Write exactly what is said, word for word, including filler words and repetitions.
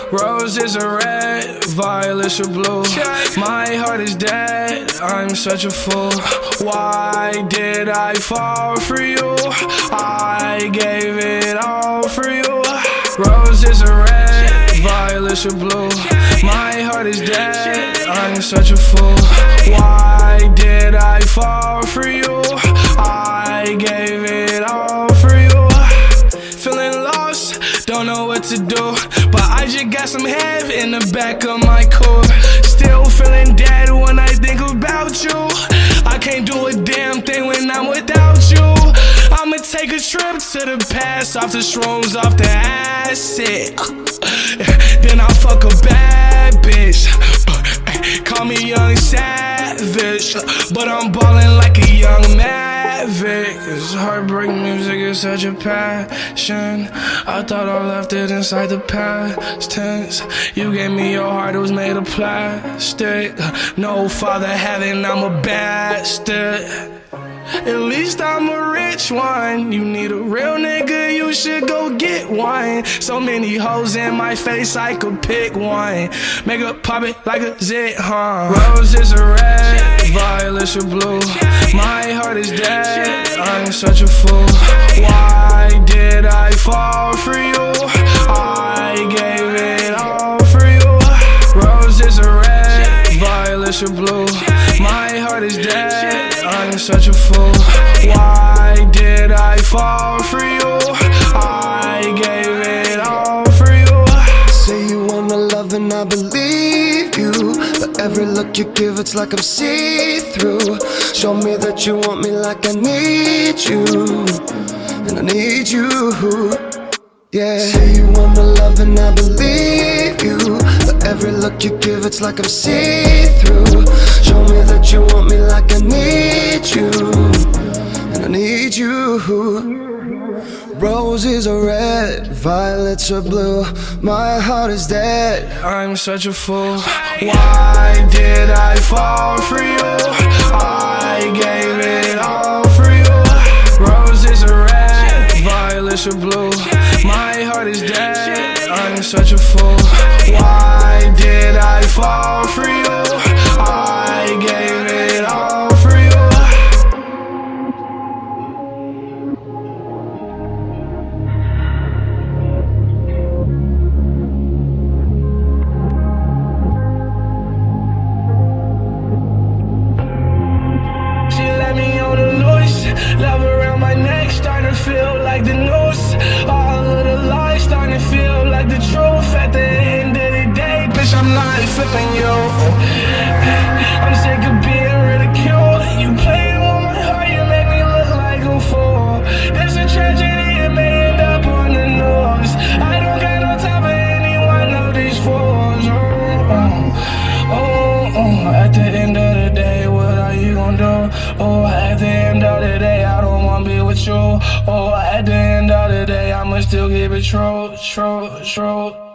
Roses are red, violets are blue. My heart is dead, I'm such a fool. Why did I fall for you? I gave it all for you. Roses are red, violets are blue. My heart is dead, I'm such a fool. Why did I fall for you? I gave it all for you. Feeling lost, don't know what to do, but I just got some head in the back of my core. Still feeling dead when I think about you. I can't do a damn thing when I'm without you. I'ma take a trip to the past, off the shrooms, off the acid. Then I'll fuck a bad bitch. Call me young savage, but I'm ballin' like a young maverick. This heartbreak music is such a passion. I thought I left it inside the past tense. You gave me your heart, it was made of plastic. No father heaven, I'm a bastard. At least I'm a rich one. You need a real nigga, you should go get one. So many hoes in my face, I could pick one. Make her pop it like a zit, huh? Roses are red, violets are blue. My heart is dead, I'm such a fool. Why did I fall for you? I gave it all for you. Roses are red, violets are blue. My heart is dead, I'm such a fool. Why did I fall for you? I gave it all for you. Say you wanna love and I believe you, but every look you give it's like I'm see-through. Show me that you want me like I need you, and I need you. Yeah. Say you wanna love and I believe you, but every look you give it's like I'm see-through. Show me that you want me like I need you, and I need you. Roses are red, violets are blue. My heart is dead, I'm such a fool. Why did I fall for you? I gave it all for you. Roses are red, violets are blue. My heart is dead, I'm such a fool. Why did I fall for you? I gave it all for you. She let me on the loose, love around my neck, starting to feel like the noose. All of the lies starting to feel like the truth. At the end of the day, bitch, I'm not feeling you. I'm sick of being ridiculed. You played with my heart, you make me look like a fool. There's a tragedy, it may end up on the news. I don't got no time for any one of these fools. Oh, oh, oh, oh. At the end of the day, what are you gonna do? Oh, at the end of the day, I don't wanna be with you. Oh, at the end of the day, I'ma still keep it true, true, true.